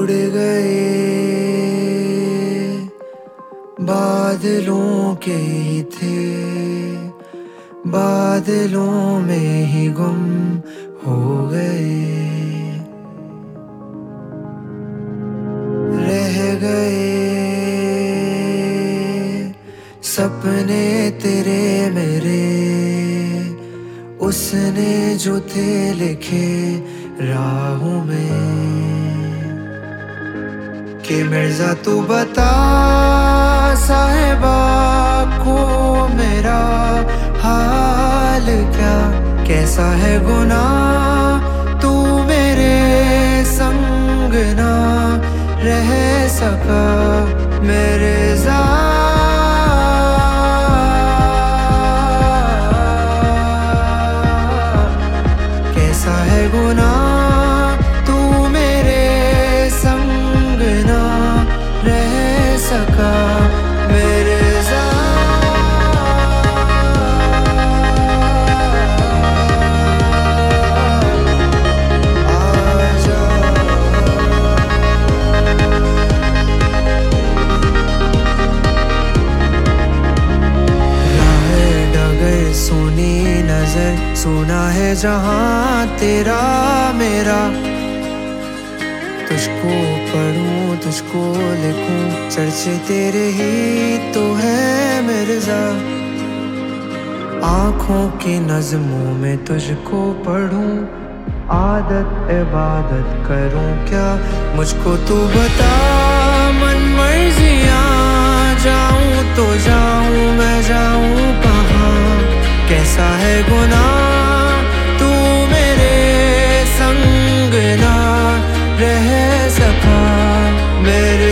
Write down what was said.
उड़ गए बादलों के ही थे, बादलों में ही गुम हो गए। रह गए सपने तेरे मेरे, उसने जो थे लिखे राहों में। कि मिर्जा तू बता साहिबा को मेरा हाल क्या, कैसा है गुनाह तू मेरे संग ना रह सका मेरे कैसा है गुनाह तू मेरे संग ना रह सका मेरे सुना है जहां तेरा मेरा, तुझको पढ़ूं तुझको लिखूं चर्चे तेरे ही तो है मिर्जा। आँखों की नज़मों में तुझको पढ़ूं, आदत इबादत करूं क्या मुझको तू बता। मन मर्जियां जाऊं तो जाऊं मैं जाऊं कहाँ, कैसा है गुनाह तू मेरे संग ना रह सका मेरे